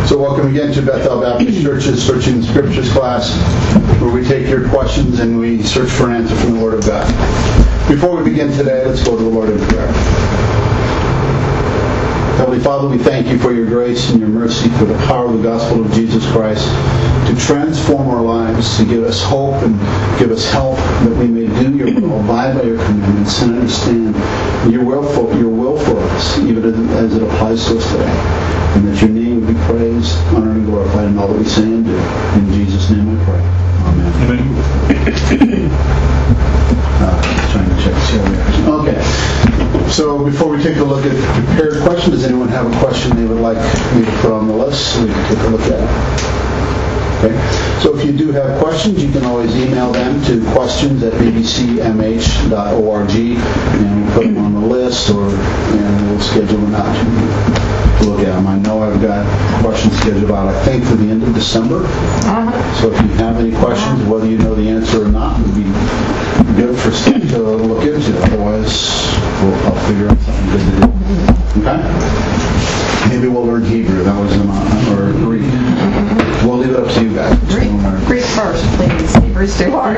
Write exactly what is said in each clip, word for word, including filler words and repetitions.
So welcome again to Bethel Baptist Church's Searching the Scriptures class, where we take your questions and we search for an answer from the Word of God. Before we begin today, let's go to the Lord in prayer. Heavenly Father, we thank you for your grace and your mercy, for the power of the gospel of Jesus Christ to transform our lives, to give us hope and give us help that we may do your will, abide by your commandments, and understand your will for, your will for us, even as it applies to us today. And that your name would be praised, honored, and glorified in all that we say and do. In Jesus' name I pray. Amen. Amen. uh, trying to check see how we are. Okay. So before we take a look at prepared questions, does anyone have a question they would like me to put on the list so we can take a look at it? Okay. So if you do have questions, you can always email them to questions at b b c m h dot org, and we'll put them on the list, or and we'll schedule them out to look at them. I know I've got questions scheduled out, I think, for the end of December. Uh-huh. So if you have any questions, whether you know the answer or not, it would be good for stuff to look into. Otherwise, we'll, I'll figure out something good to do. Okay? Maybe we'll learn Hebrew. That was an or Greek. We'll leave it up to you guys. Greek, Greek first, please. Hebrew's too hard.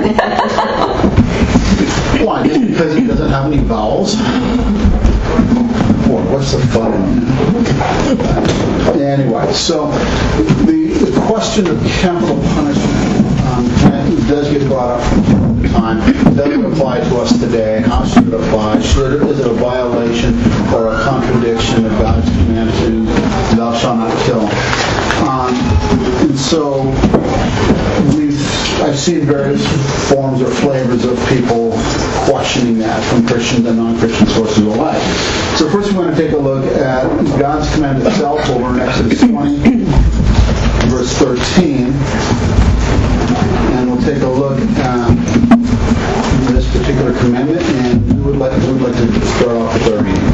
Why? Just because it doesn't have any vowels? Boy, what's the fun in that? Anyway, so the, the question of capital punishment um, does get brought up from time to time. Does it apply to us today? How should it apply? Should it, is it a violation or a contradiction of God's command to thou shalt not kill? Um, and so we've I've seen various forms or flavors of people questioning that from Christian and non-Christian sources alike. So first we want to take a look at God's command itself over in Exodus twenty, verse thirteen. And we'll take a look at this particular commandment, and we would like, we would like to start off with our reading.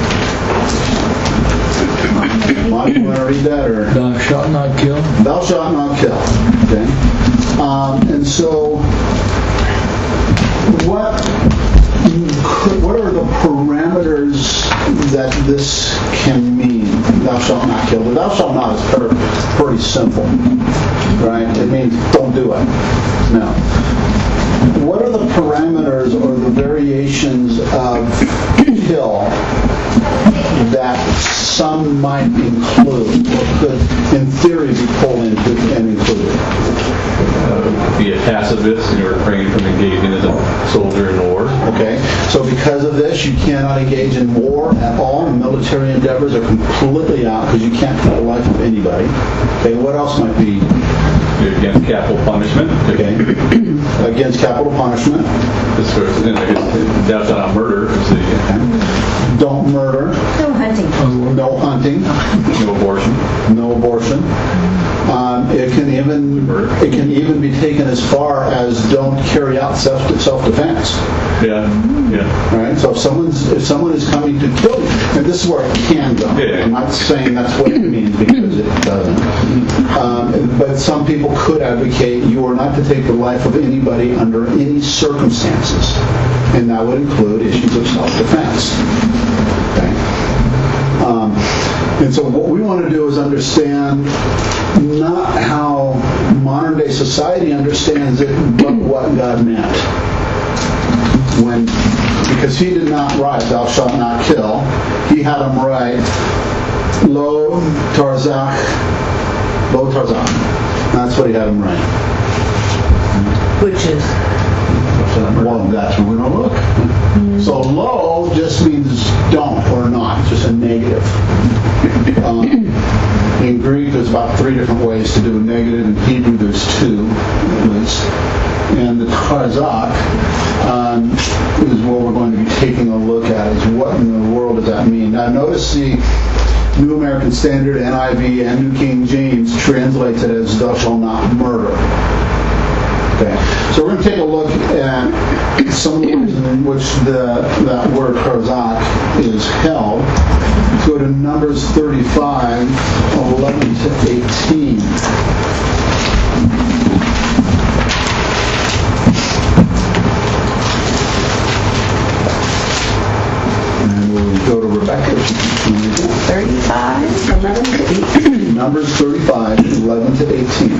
Mike, you want to read that? Or? Thou shalt not kill. Thou shalt not kill. Okay. Um, and so, what what are the parameters that this can mean? Thou shalt not kill. But thou shalt not is pretty, pretty simple, right? It means don't do it. Now, what are the parameters or the variations of kill that some might include, or could, in theory, be pulled into and included? Uh, be a pacifist, and you were refraining from engaging as a soldier in war. Okay, so because of this, you cannot engage in war at all. Military endeavors are completely out because you can't take the life of anybody. Okay, what else might be? You're against capital punishment. Okay, against capital punishment. This sort of, and I guess, thou shalt not murder. So, okay. Don't murder. No hunting. No hunting. No abortion. No abortion. Um, it can even it can even be taken as far as don't carry out self self defense. Yeah, yeah. Right. So if someone's if someone is coming to kill you, and this is where it can go. Yeah. I'm not saying that's what it means because it doesn't. Um, but some people could advocate you are not to take the life of anybody under any circumstances, and that would include issues of self defense. Okay. Um, and so what we want to do is understand not how modern day society understands it, but what God meant. When, because he did not write, thou shalt not kill. He had him write, Lo Tarzach, Lo Tarzach. That's what he had him write. Which is? Well, that's where we're going to look. Mm-hmm. So lo just means don't or not. It's just a negative. Um, in Greek, there's about three different ways to do a negative. In Hebrew, there's two, at least. And the tarzak um, is what we're going to be taking a look at, is what in the world does that mean. Now, notice the New American Standard, N I V, and New King James translates it as thou shalt not murder. Okay. So we're going to take a look at some of the ways in which the, that word tarzak is held. Let's go to Numbers thirty-five, eleven to eighteen. And we'll go to Rebecca. thirty-five, eleven to eighteen. Numbers thirty-five, eleven to eighteen.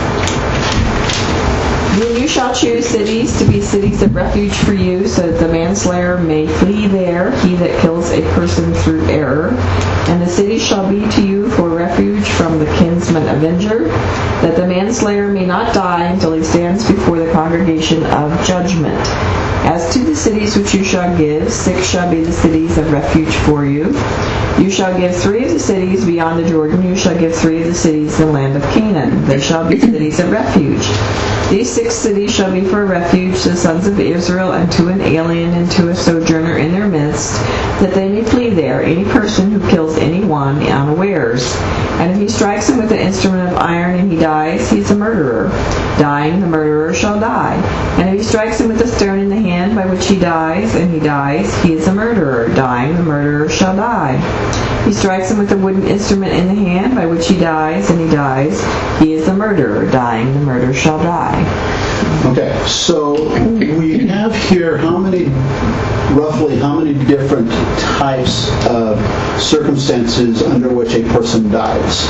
Then you shall choose cities to be cities of refuge for you, so that the manslayer may flee there, he that kills a person through error. And the city shall be to you for refuge from the kinsman avenger, that the manslayer may not die until he stands before the congregation of judgment. As to the cities which you shall give, six shall be the cities of refuge for you. You shall give three of the cities beyond the Jordan. You shall give three of the cities in the land of Canaan. They shall be cities of refuge. These six cities shall be for refuge to the sons of Israel, and to an alien and to a sojourner in their midst, that they may flee there, any person who kills anyone unawares. And if he strikes him with an instrument of iron and he dies, he is a murderer. Dying, the murderer shall die. And if he strikes him with a stone in the hand by which he dies, and he dies, he is a murderer. Dying, the murderer shall die. He strikes him with a wooden instrument in the hand by which he dies, and he dies, he is a murderer. Dying, the murderer shall die. Okay, so we have here how many, roughly how many different types of circumstances under which a person dies?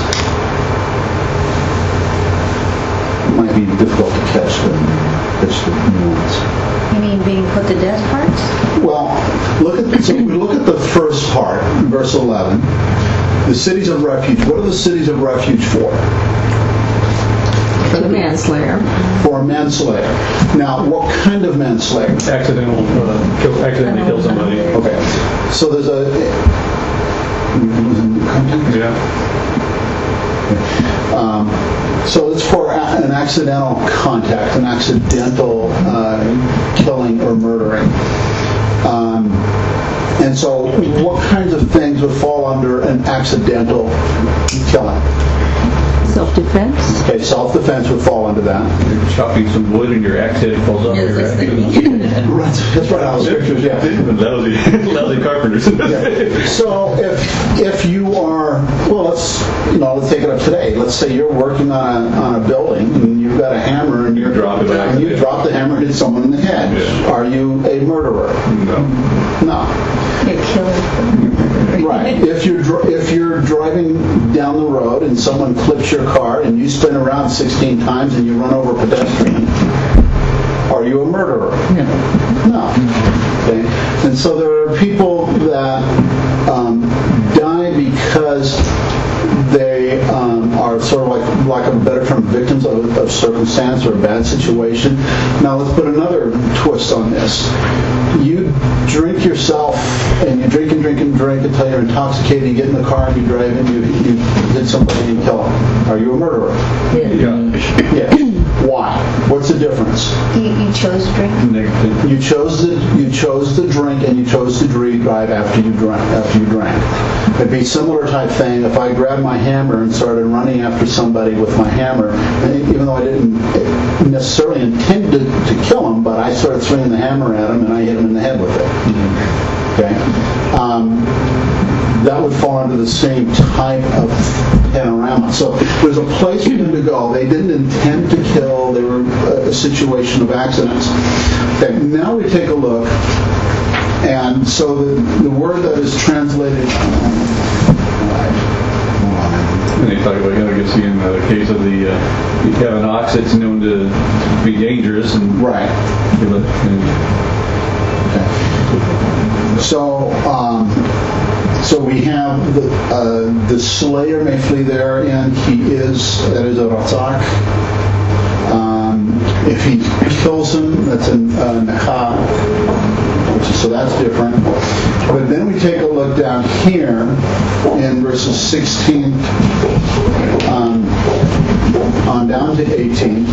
It might be difficult to catch the, catch the nuance. You mean being put to death parts? Well, look at so we look at the first part, verse eleven. The cities of refuge. What are the cities of refuge for? For the manslayer. For a manslayer. Now, what kind of manslayer? Accidental, uh, kill, accidentally kill somebody. Okay. So there's a... Yeah. Um, so it's for a, an accidental contact, an accidental uh, killing or murdering. Um, and so what kinds of things would fall under an accidental killing? Self-defense. Okay, self-defense would fall under that. You're chopping some wood and your axe head falls off Yes, your that's axe. the- Right, that's right out of the scriptures, yeah. Lousy, lousy carpenters. Yeah. So if if you are, well, let's you know, let's take it up today. Let's say you're working on a, on a building and you've got a hammer and you're Drop it back. and you drop the hammer and hit someone in the head. Yeah. Are you a murderer? No. No. You're killing. Right. If you're dr- if you're driving down the road and someone clips your car and you spin around sixteen times and you run over a pedestrian, are you a murderer? No. Okay. And so there are people that um, die because they um, are sort of like, like a better term, victims of, of circumstance or a bad situation. Now let's put another twist on this. You drink yourself, and you drink and drink and drink until you're intoxicated. You get in the car and you drive and you, you hit somebody and you kill them. Are you a murderer? Yeah. Yes. Why? What's the difference? You, you chose to drink? Negative. You chose the you chose to drink and you chose to drive after you drank. After you drank, it'd be a similar type thing if I grabbed my hammer and started running after somebody with my hammer, and even though I didn't necessarily intend to, to kill him, but I started swinging the hammer at him and I hit him in the head with it. Okay, um, that would fall under the same type of panorama. So there's a place for them to go. They didn't intend to kill. They were a situation of accidents. Okay, now we take a look. And so the, the word that is translated... And they talk about, you know, I guess in the case of the, uh, you have an ox that's known to be dangerous and... Right. You look, and, So, um, so we have the, uh, the slayer may flee there, and he is, that is a ratzak. Um, if he kills him, that's a uh, necha, which is, so that's different. But then we take a look down here in verses sixteen um, on down to eighteen.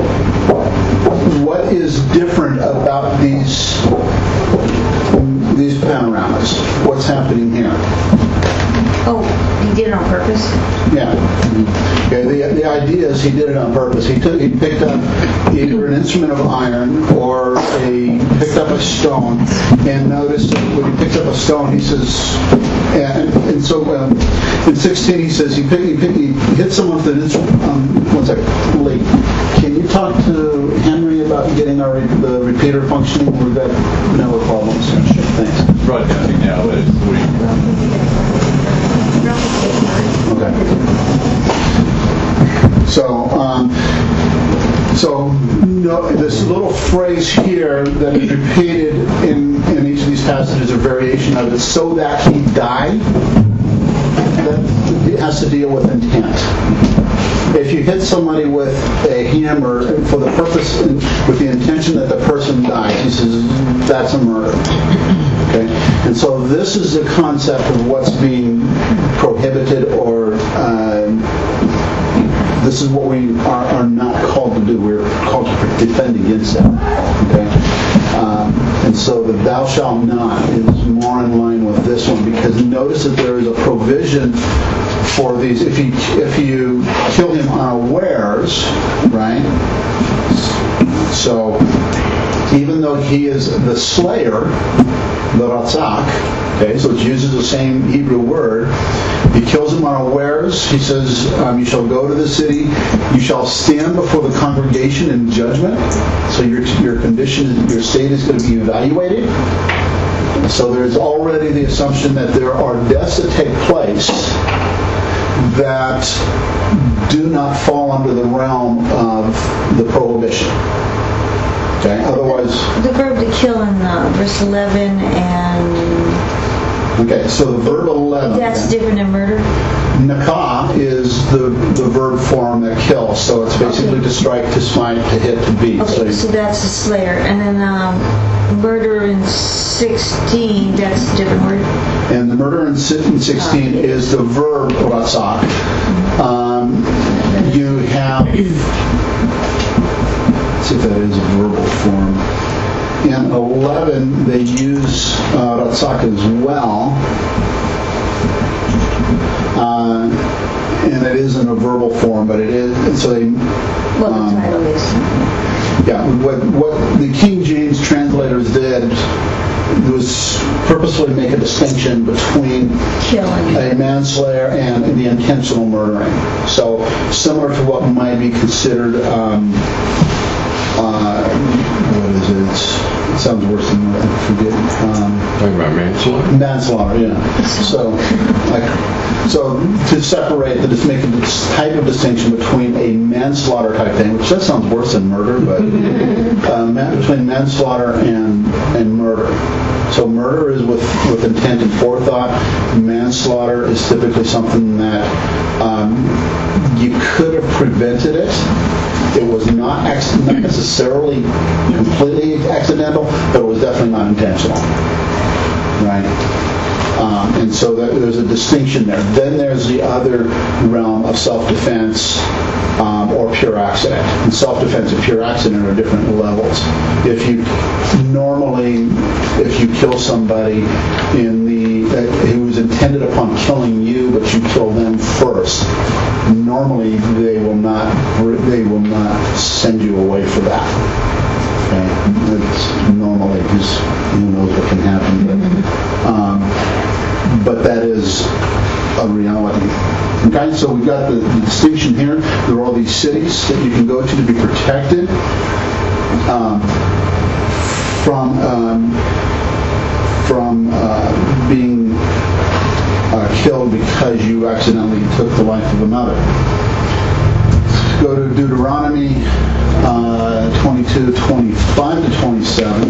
What is different about these these panoramas? What's happening here? Oh, he did it on purpose? Yeah. Okay. The, the idea is he did it on purpose. He took he picked up either an instrument of iron or a picked up a stone, and notice that when he picked up a stone, he says, and, and so um, in sixteen he says he picked, he, picked, he hit someone with an instrument. Um, one second, Lee. Can you talk to Henry about getting our the repeater functioning? We've got network problems. Thanks. broadcasting now, but it's, we, Okay. no, this little phrase here that is repeated in, in each of these passages, a variation of it, so that he died, that it has to deal with intent. If you hit somebody with a hammer for the purpose, with the intention that the person dies, he says, that's a murder. Okay? And so this is the concept of what's being prohibited, or uh, this is what we are, are not called to do. We're called to defend against that. Okay? Um, and so the thou shalt not is more in line with this one, because notice that there is a provision for these. If you if you kill him unawares, right? So even though he is the slayer, the ratzak, okay, so it uses the same Hebrew word. He kills him unawares. He says, um, you shall go to the city, you shall stand before the congregation in judgment. So your your condition, your state is going to be evaluated. So there's already the assumption that there are deaths that take place that do not fall under the realm of the prohibition. Okay, otherwise... The verb to kill in uh, verse eleven and... Okay, so the verb eleven... That's different than murder? Nakah is the, the verb form that kills, so it's basically Okay. to strike, to smite, to hit, to beat. Okay, So, so that's the slayer. And then um, murder in sixteen, that's a different word? and the murder in sixteen is the verb ratzak. Um, you have... Let's see if that is a verbal form. In eleven, they use uh, ratzak as well. Uh, and it is in a verbal form, but it is, so they... Well, the um, title is. Yeah, what, what the King James translators did was purposely make a distinction between Killing. a manslayer and the intentional murdering. So similar to what might be considered, um, uh, what is it? It sounds worse than what I forget. Um, Talking about manslaughter? Manslaughter, yeah. So, like, so to separate, the, just make a dis- type of distinction between a manslaughter type thing, which does sound worse than murder, but uh, man, between manslaughter and and murder. So murder is with, with intent and forethought. Manslaughter is typically something that um, you could have prevented it. It was not, ac- not necessarily completely accidental, but it was definitely not intentional. Right? Um, and so that, there's a distinction there. Then there's the other realm of self-defense um, or pure accident. And self-defense and pure accident are different levels. If you normally, if you kill somebody in the uh, who was intended upon killing you, but you kill them first, normally they will not they will not send you away for that. Okay, it's normally, because who knows what can happen, but um, but that is a reality. Okay, so we've got the, the distinction here. There are all these cities that you can go to to be protected um, from um, from uh, being uh, killed because you accidentally took the life of another. Go to Deuteronomy uh, twenty-two, twenty-five to twenty-seven.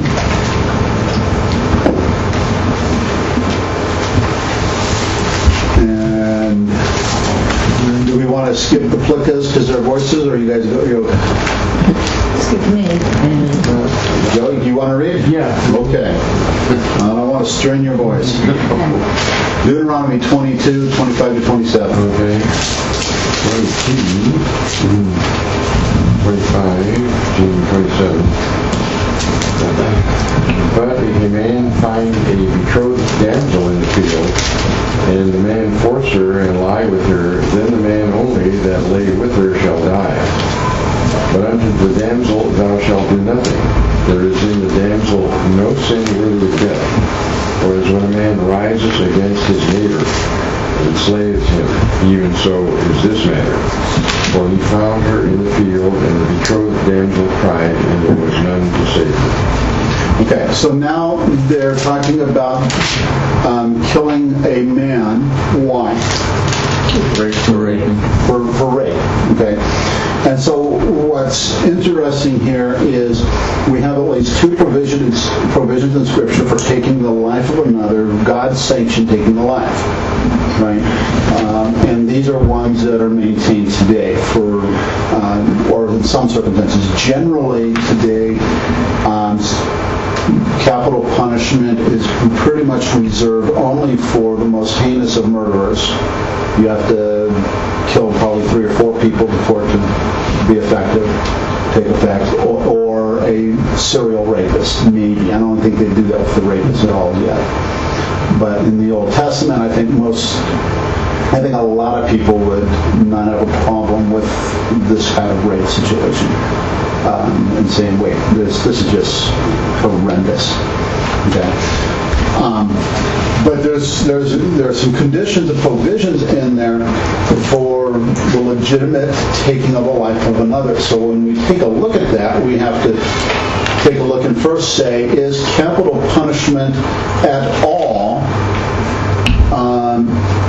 And do we want to skip the plicas because they're voices, or you guys go? You Skip me. Joe, do you want to read? Yeah. Okay. I don't want to strain your voice. Deuteronomy twenty-two, twenty-five to twenty-seven. Okay. twenty-two, twenty-five to twenty-seven. But if a man find a betrothed damsel in the field, and the man force her and lie with her, then the man only that lay with her shall die. But unto the damsel thou shalt do nothing. There is in the damsel no sin worthy of death. For as when a man rises against his neighbor, and slayeth him, even so is this matter. For he found her in the field, and the betrothed damsel cried, and there was none to save her. Okay, so now they're talking about um, killing a man. Why? Rape for raping. For, for rape, okay? And so what's interesting here is we have at least two provisions provisions in Scripture for taking the life of another, God's sanction taking the life, right? Um, and these are ones that are maintained today for, um, or in some circumstances. Generally today, um, capital punishment is pretty much reserved only for the most heinous of murderers. You have to kill probably three or four people before it can be effective, take effect, or, or a serial rapist, maybe. I don't think they do that with the rapists at all yet. But in the Old Testament, I think most, I think a lot of people would not have a problem with this kind of rape situation. Um, and saying, wait, this this is just horrendous. Okay. Um, but there's there's there's some conditions and provisions in there for the legitimate taking of the life of another. So when we take a look at that, we have to take a look and first say, is capital punishment at all um,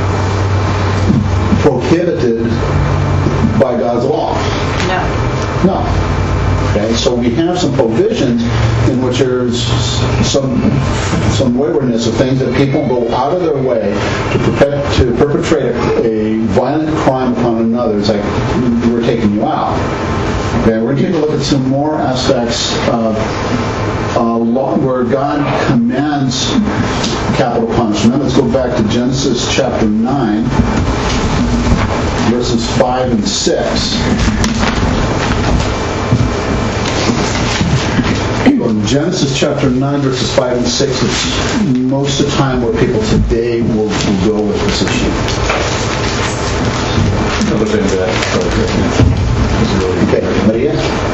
prohibited by God's law? No. No. Okay, so we have some provisions in which there's some some waywardness of things that people go out of their way to, perpet- to perpetrate a, a violent crime upon another. It's like, we're taking you out. Okay, we're going to take a look at some more aspects of uh, law where God commands capital punishment. Let's go back to Genesis chapter nine, verses five and six. In Genesis chapter nine, verses five and six, it's most of the time where people today will, will go with this issue. I'll look into that. Okay, Maria?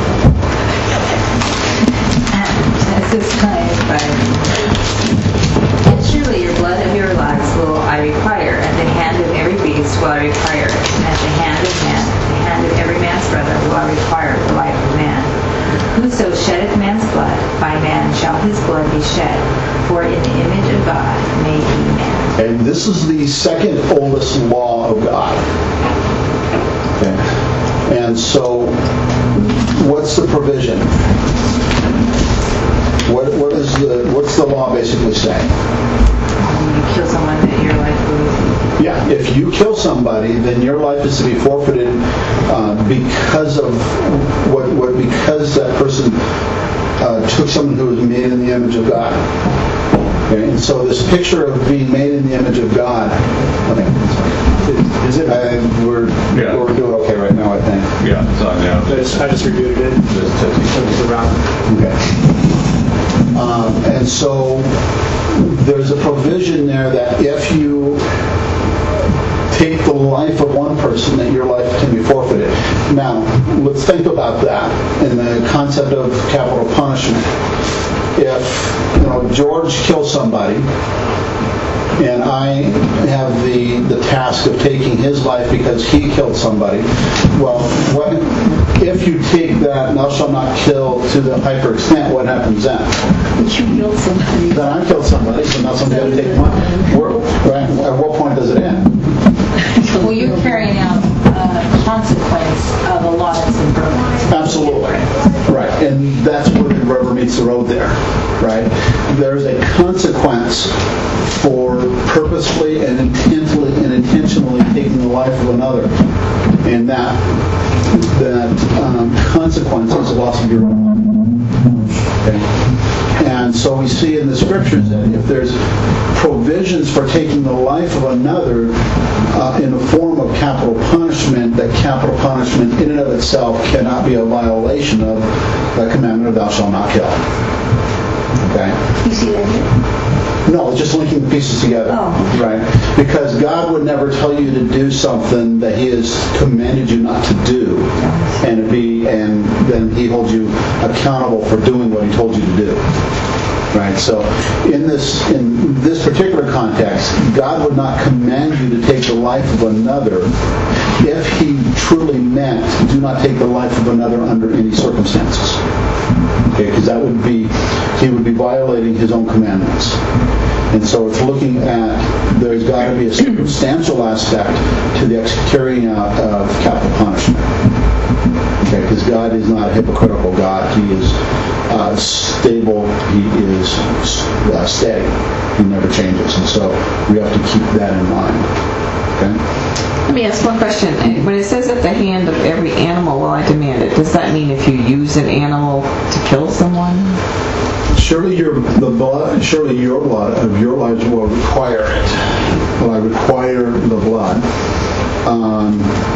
Genesis nine, five. And surely your blood of your lives will I require, at the hand of every beast will I require it, and at the hand of man, at the hand of every man's brother will I require the life of man. Whoso sheddeth man's blood, by man shall his blood be shed, for in the image of God made he man. And this is the second oldest law of God. Okay. And so, what's the provision? What what is the what's the law basically saying? When you kill someone, that your life will. Yeah, if you kill somebody, then your life is to be forfeited uh, because of what, what because that person uh, took someone who was made in the image of God. Okay? And so this picture of being made in the image of God, okay, is it? I, we're Yeah. we're doing okay right now, I think. Yeah, it's on now. I just, I just reviewed it. Just testing. So it's around. Okay. Um, and so there's a provision there that if you take the life of one person, that your life can be forfeited. Now, let's think about that in the concept of capital punishment. If, you know, George kills somebody, and I have the, the task of taking his life because he killed somebody, well, what, if you take that thou shalt not kill to the hyper extent, what happens then? You killed somebody. Then I killed somebody, so now somebody's got to take mine. Where, right, at what point does it end? Well, you're carrying out a consequence of a law that's been broken. Absolutely. Right. And that's where the rubber meets the road there. Right? There's a consequence for purposefully and intentionally and intentionally taking the life of another. And that that um, consequence is the loss of your own life. Okay? And so we see in the scriptures that if there's provisions for taking the life of another uh, in the form of capital punishment, that capital punishment in and of itself cannot be a violation of the commandment of thou shalt not kill. Okay? You see that here? No, it's just linking the pieces together. Oh. Right? Because God would never tell you to do something that He has commanded you not to do, and it be, and then He holds you accountable for doing what He told you to do. Right? So, in this in this particular context, God would not command you to take the life of another if He truly meant do not take the life of another under any circumstances. Okay, because that would be He would be violating His own commandments. And so it's looking at, there's got to be a circumstantial aspect to the ex- carrying out of capital punishment. Okay, because God is not a hypocritical God. He is uh, stable. He is uh, steady. He never changes. And so we have to keep that in mind. Okay? Let me ask one question. When it says at the hand of every animal will I demand it, does that mean if you use an animal to kill someone? Surely your the blood, surely your blood of your lives will require it. Will I require the blood? Um,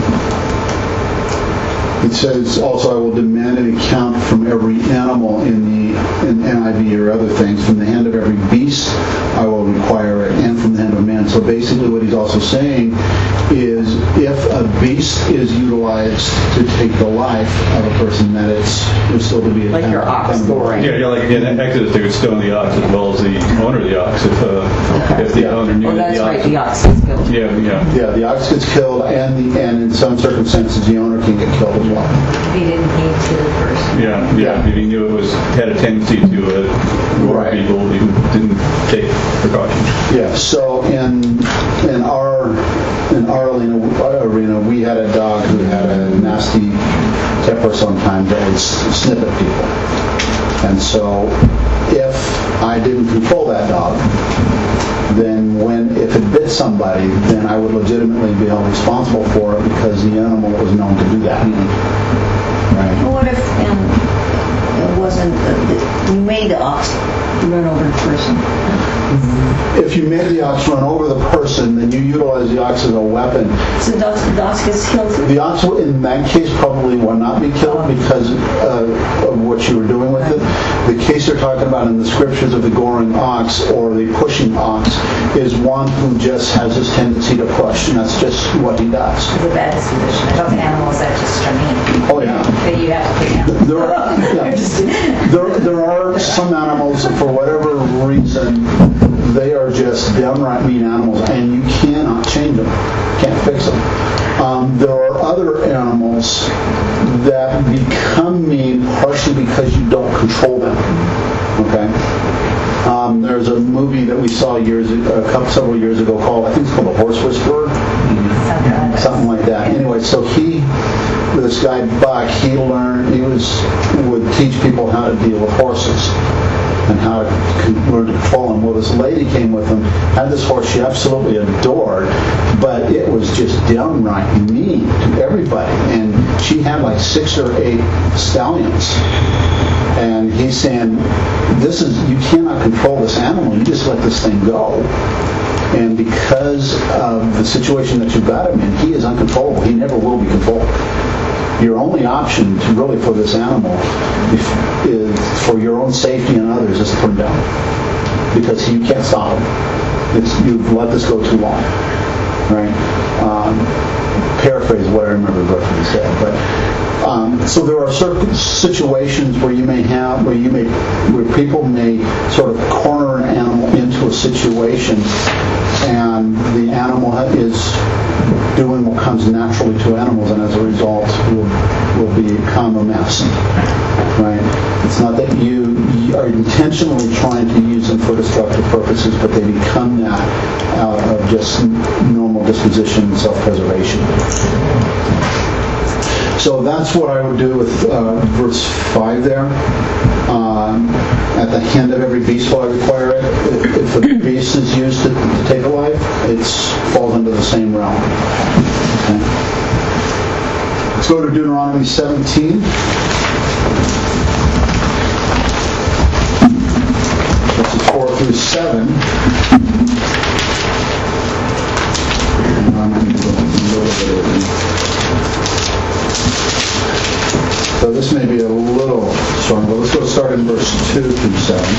it says also, I will demand an account from every animal in the in N I V or other things. From the hand of every beast, I will require it, and from the hand of man. So basically, what he's also saying is, if a beast is utilized to take the life of a person, that it's, it's still to be like your ox goring. Yeah, yeah, like in Exodus, they would stone the ox as well as the owner of the ox if, uh, Okay. if the owner knew Oh, that that's the ox. right, the ox gets killed. Yeah, yeah. Yeah, the ox gets killed, and the and in some circumstances, the owner can get killed as well. He didn't need to the person. Yeah, yeah. If he knew it was had a tendency to uh, gore Right. people, he didn't take precautions. Yeah. So in in our in our arena, arena, we had a dog who had a nasty temper sometimes that would s- snip at people, and so if I didn't control that dog, then when if it bit somebody, then I would legitimately be held responsible for it because the animal was known to do that. Right. Well, what if um, it wasn't, uh, you made the ox run over the person? If you made the ox run over the person, then you utilize the ox as a weapon. So the ox, the ox gets killed too? The ox, will, in that case, probably will not be killed because uh, of what you were doing with it. The case they're talking about in the scriptures of the goring ox or the pushing ox is one who just has this tendency to push, and that's just what he does. It's a bad disposition. I don't think animals that just are mean. Oh, yeah. That you have to pick out. There are, yeah. there, there are some animals, for whatever reason, they are just downright mean animals, and you cannot change them. Can't fix them. Um, there are other animals that become mean partially because you don't control them. Okay. Um, there's a movie that we saw years, a couple, several years ago called, I think it's called The Horse Whisperer, something like that. Anyway, so he, this guy Buck, he learned, he was would teach people how to deal with horses and how to con- learn to control them. Well, this lady came with him, had this horse she absolutely adored, but it was just downright mean to everybody. And she had like six or eight stallions. And he's saying, this is, you cannot control this animal. You just let this thing go. And because of the situation that you've got him in, he is uncontrollable. He never will be controlled. Your only option to really for this animal if, is for your own safety and others is to put him down, because you can't stop him. It's, you've let this go too long, right? Um, paraphrase what I remember roughly said, but um, so there are certain situations where you may have where you may where people may sort of corner an animal into a situation, and the animal is doing what comes naturally to animals, and as a result will will become a mess. Right? It's not that you, you are intentionally trying to use them for destructive purposes, but they become that out of just normal disposition and self-preservation. So that's what I would do with uh, verse five there. Um, at the hand of every beast will I require it. If, if a beast is used to, to take a life, it falls under the same realm. Okay. Let's go to Deuteronomy seventeen. Verses four through seven. And I'm going to go a little bit over. So this may be a little strong, but let's go start in verse two through seven.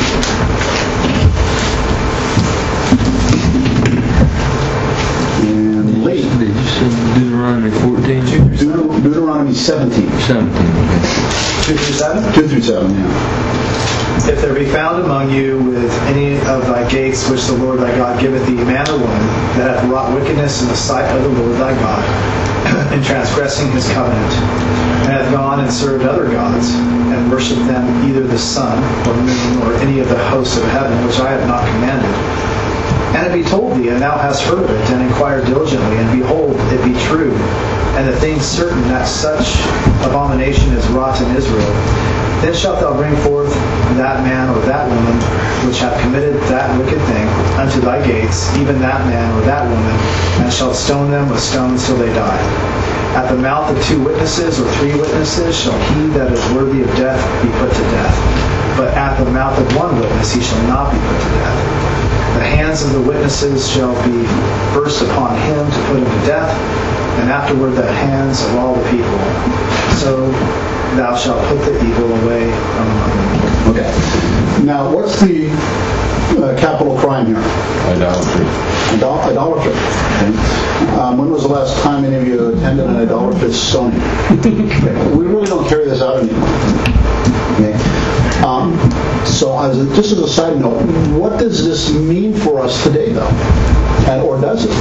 And Lee. Did you say Deuteronomy fourteen? Deut- Deuteronomy seventeen. seventeen. Two through seven? two through seven, yeah. If there be found among you with any of thy gates which the Lord thy God giveth thee, man or woman, that hath wrought wickedness in the sight of the Lord thy God, in transgressing his covenant, and hath gone and served other gods, and worshipped them, either the sun, or moon, or any of the hosts of heaven, which I have not commanded. And it be told thee, and thou hast heard of it, and inquired diligently, and behold, it be true, and the thing certain that such abomination is wrought in Israel, then shalt thou bring forth that man or that woman which hath committed that wicked thing unto thy gates, even that man or that woman, and shalt stone them with stones till they die. At the mouth of two witnesses or three witnesses shall he that is worthy of death be put to death. But at the mouth of one witness he shall not be put to death. The hands of the witnesses shall be first upon him to put him to death, and afterward the hands of all the people. So thou shalt put the evil away from among them. Okay. Now, what's the uh, capital crime here? Idolatry. Idol- idolatry. Okay. Um, when was the last time any of you attended an idolatrous stoning? Okay. We really don't carry this out anymore. Okay. Um, so, as a, just as a side note, what does this mean for us today, though? And, or does it?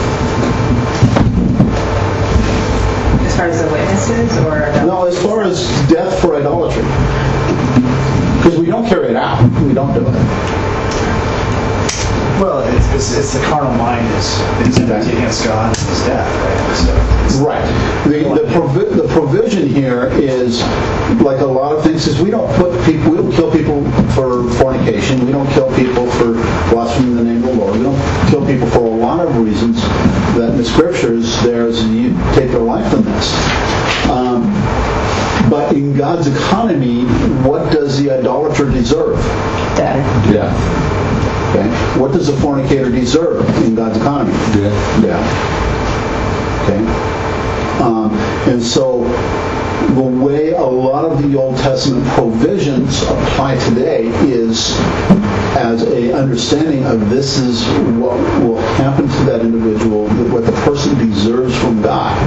As far as the witnesses, or the No, as far as death for idolatry. Because we don't carry it out. We don't do it. Well, it's, it's, it's the carnal mind is, is enmity against God and his death, right? So it's, Right. The, the, provi- the provision here is, like a lot of things, is we don't put people, we don't kill people for fornication. We don't kill people for blaspheming the name of the Lord. We don't kill people for a lot of reasons that in the Scriptures there's, you take their life from this. Um, but in God's economy, what does the idolater deserve? Death. Death. Okay. What does a fornicator deserve in God's economy? Death. Death. Okay. Um, and so the way a lot of the Old Testament provisions apply today is as a understanding of this is what will happen to that individual, what the person deserves from God.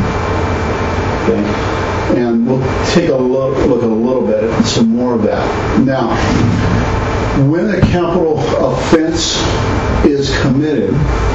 Okay. And we'll take a look, look at a little bit at some more of that. Now, when a capital offense is committed,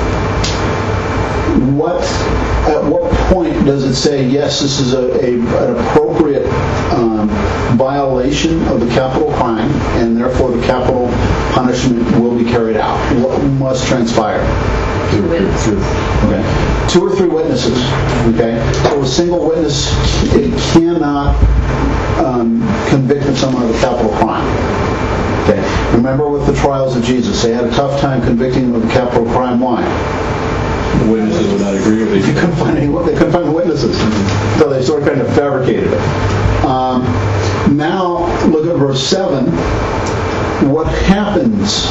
what at what point does it say, yes, this is a, a an appropriate um, violation of the capital crime, and therefore the capital punishment will be carried out? What must transpire? two witnesses. Okay. Two or three witnesses. Okay. So a single witness, it cannot um, convict someone of a capital crime. Okay. Remember with the trials of Jesus, they had a tough time convicting him of the capital crime. Why? The witnesses would not agree with They it. couldn't find any, they couldn't find the witnesses, so they sort of kind of fabricated it. Um, now look at verse seven. What happens?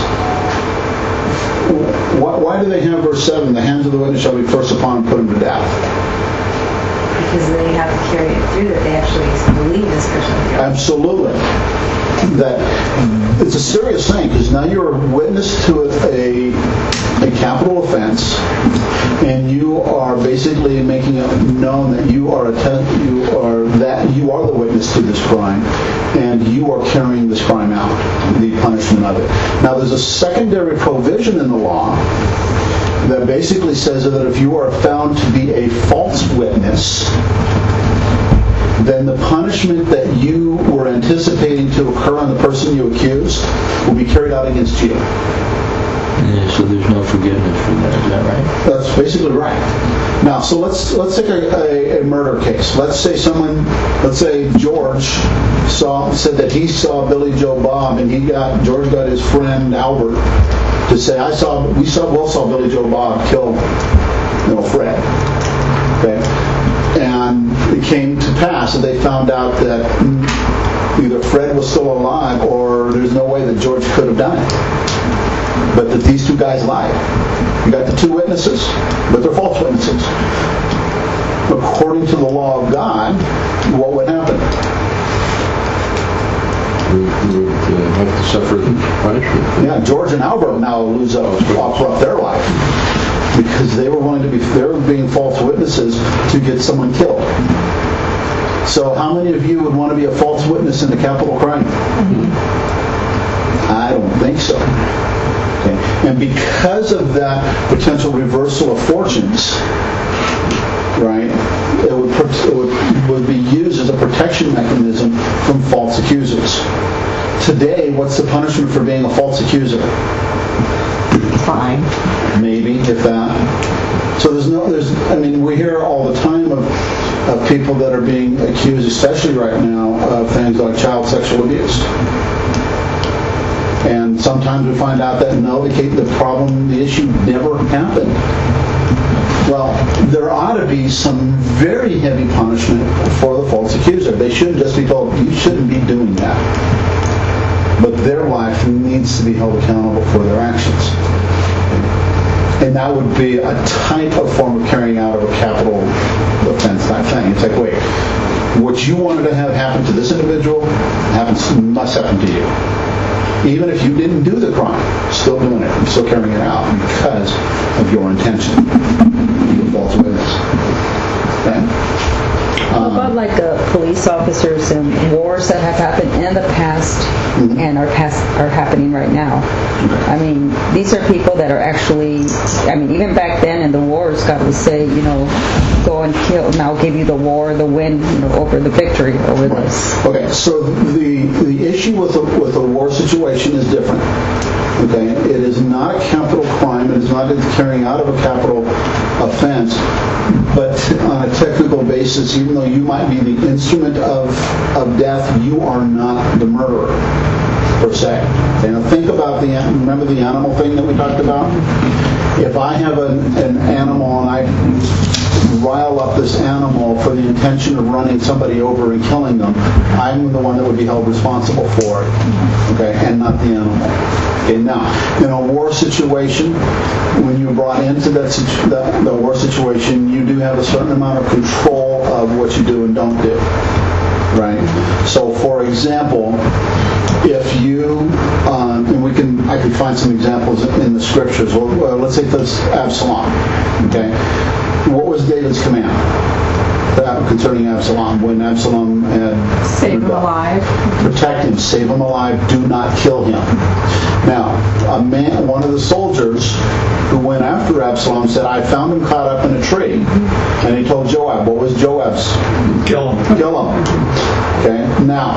Why, why do they have verse seven? The hands of the witness shall be first upon and put him to death. Because they have to carry it through that they actually believe this person is guilty. Absolutely. That it's a serious thing, because now you're a witness to a, a capital offense, and you are basically making it known that you are a te- you are that you are the witness to this crime, and you are carrying this crime out, the punishment of it. Now, there's a secondary provision in the law that basically says that if you are found to be a false witness, then the punishment that you were anticipating to occur on the person you accused will be carried out against you. Yeah, so there's no forgiveness for that, is that right? That's basically right. Now, so let's let's take a, a, a murder case. Let's say someone, let's say George saw said that he saw Billy Joe Bob, and he got George got his friend Albert to say, I saw we saw both saw Billy Joe Bob kill, you know, Fred. Okay. And it came to pass that they found out that either Fred was still alive or there's no way that George could have done it. But that these two guys lied. You got the two witnesses, but they're false witnesses. According to the law of God, what would happen? We we would uh, have to suffer the punishment. Yeah, George and Albert now lose up, offer up their life because they were willing to be, they were being false witnesses to get someone killed. So how many of you would want to be a false witness in a capital crime? I don't think so. Okay. And because of that potential reversal of fortunes, right, it would, it would today, what's the punishment for being a false accuser? Fine. Maybe, if that. So there's no, there's, I mean, we hear all the time of, of people that are being accused, especially right now, of things like child sexual abuse. And sometimes we find out that no, the, the problem, the issue never happened. Well, there ought to be some very heavy punishment for the false accuser. They shouldn't just be told, you shouldn't be doing that. But their life needs to be held accountable for their actions. And that would be a type of form of carrying out of a capital offense type thing. It's like, wait, what you wanted to have happen to this individual happens must happen to you. Even if you didn't do the crime, still doing it, still carrying it out because of your intention. You false witness. Okay? How about like uh, police officers and wars that have happened in the past mm-hmm. and are past are happening right now? I mean, these are people that are actually, I mean, even back then in the wars, God would say, you know, go and kill, and I'll give you the war, the win, you know, over the victory over right. this. Okay, so the the issue with a, with a war situation is different. Okay, it is not a capital crime. It is not the carrying out of a capital offense. But on a technical basis, even though you might be the instrument of, of death, you are not the murderer, per se. Okay, now think about the, remember the animal thing that we talked about? If I have an, an animal and I rile up this animal for the intention of running somebody over and killing them, I'm the one that would be held responsible for it, okay, and not the animal. Okay, now, in a war situation, when you're brought into that, situ- that the war situation, you do have a certain amount of control of what you do and don't do, right? So, for example, if you, um, and we can, I could find some examples in the scriptures. Well, well, let's take this Absalom. Okay, what was David's command that, concerning Absalom when Absalom had save him alive, protect him, save him alive, do not kill him. Now, a man, one of the soldiers who went after Absalom said, "I found him caught up in a tree," and he told Joab. What was Joab's? Kill him. Kill him. Okay, now.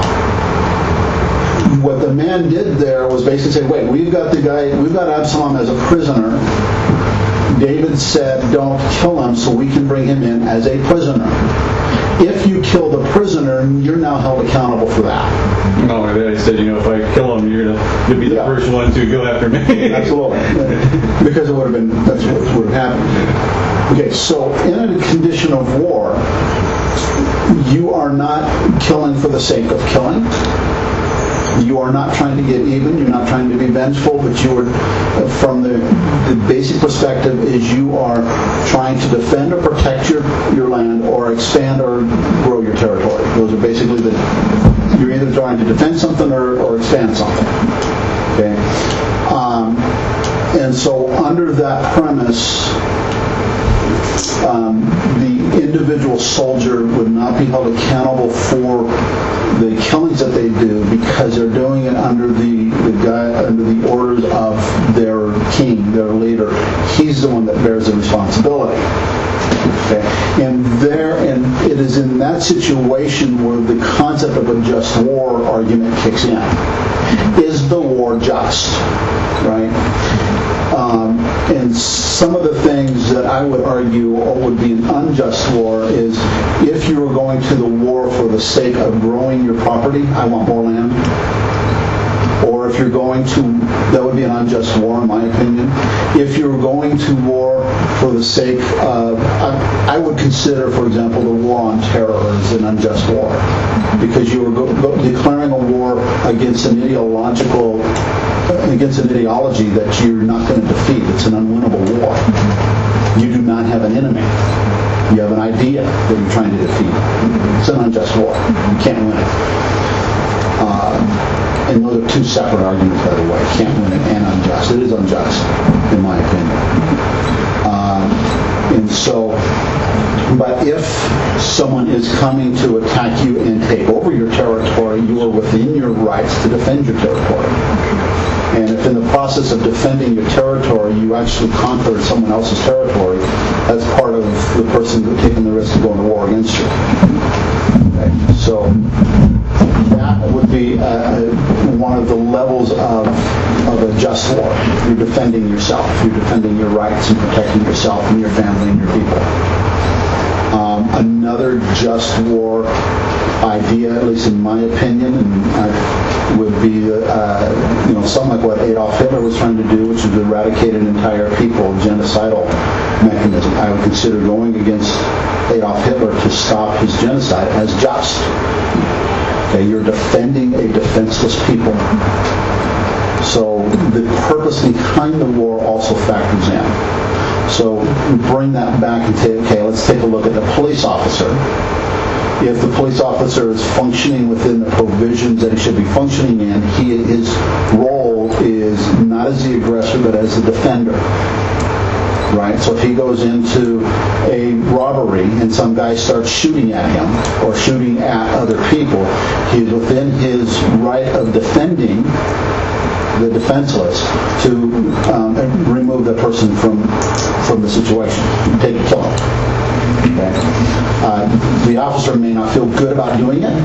What the man did there was basically say, wait, we've got the guy, we've got Absalom as a prisoner. David said, don't kill him so we can bring him in as a prisoner. If you kill the prisoner, you're now held accountable for that. Not only that, he said, you know, if I kill him, you're going to be the yeah. first one to go after me. Absolutely. Because it would have been, that's what would have happened. Okay, so in a condition of war, you are not killing for the sake of killing. You are not trying to get even. You're not trying to be vengeful, but you are, from the, the basic perspective, is you are trying to defend or protect your, your land or expand or grow your territory. Those are basically the, you're either trying to defend something or, or expand something. Okay? Um, and so under that premise, um, the individual soldier would not be held accountable for the killings that they do because they're doing it under the, the guy under the orders of their king, their leader. He's the one that bears the responsibility. Okay, and there, and it is in that situation where the concept of a just war argument kicks in. Is the war just? Right? Um, and some of the things that I would argue would be an unjust war is if you were going to the war for the sake of growing your property, I want more land. Or if you're going to, that would be an unjust war in my opinion. If you're going to war for the sake of, I, I would consider, for example, the war on terror as an unjust war. Because you are go, go, declaring a war against an ideological against an ideology that you're not going to defeat. It's an unwinnable war. You do not have an enemy. You have an idea that you're trying to defeat. It's an unjust war. You can't win it. Uh, and those are two separate arguments, by the way. Can't win it and unjust. It is unjust, in my opinion. Um, and so, but if someone is coming to attack you and take over your territory, you are within your rights to defend your territory. And if in the process of defending your territory, you actually conquer someone else's territory, that's part of the person who's taking the risk of going to war against you. Okay. So that would be uh, one of the levels of, of a just war. You're defending yourself. You're defending your rights and protecting yourself and your family and your people. Um, another just war idea, at least in my opinion, and I, would be uh, you know something like what Adolf Hitler was trying to do, which is eradicate an entire people, genocidal mechanism. I would consider going against Adolf Hitler to stop his genocide as just. Okay, you're defending a defenseless people. So the purpose behind the war also factors in. So we bring that back and say, okay, let's take a look at the police officer. If the police officer is functioning within the provisions that he should be functioning in, he, his role is not as the aggressor, but as the defender. Right? So if he goes into a robbery and some guy starts shooting at him or shooting at other people, he is within his right of defending the defenseless to um, remove the person from from the situation, take kill him. Okay. Uh, the officer may not feel good about doing it,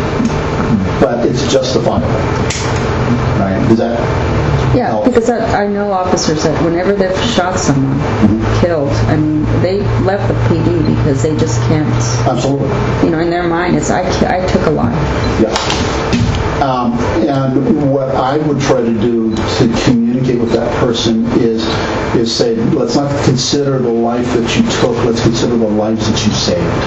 but it's justifiable. Right? Does that Yeah, help? because I, I know officers that whenever they've shot someone, mm-hmm. killed, I mean, they left the P D because they just can't. Absolutely. You know, in their mind, it's I, I took a life. Yeah. Um, and what I would try to do to communicate with that person is is say, let's not consider the life that you took, let's consider the lives that you saved.